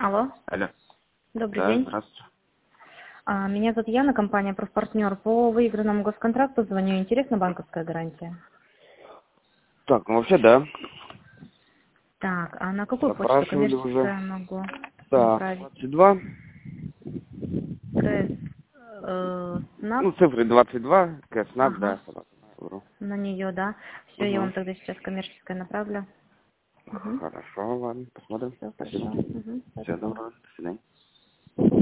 Алло, Алло. добрый Да, день. здравствуйте. Меня зовут Яна, компания «Профпартнер». По выигранному госконтракту звоню. Интересна банковская гарантия? Так, ну вообще да. Так, а на какую почту Запрашивали уже. коммерческая могу Так, направить? 22. КС СНАП, Ну, цифры 22, КСНАП, ага, да, собака. на нее, да. Все, я Угу. вам тогда сейчас коммерческое направлю. Угу. Хорошо, ладно, посмотрим. Все Спасибо. хорошо. Угу. Всего Спасибо. доброго, до свидания.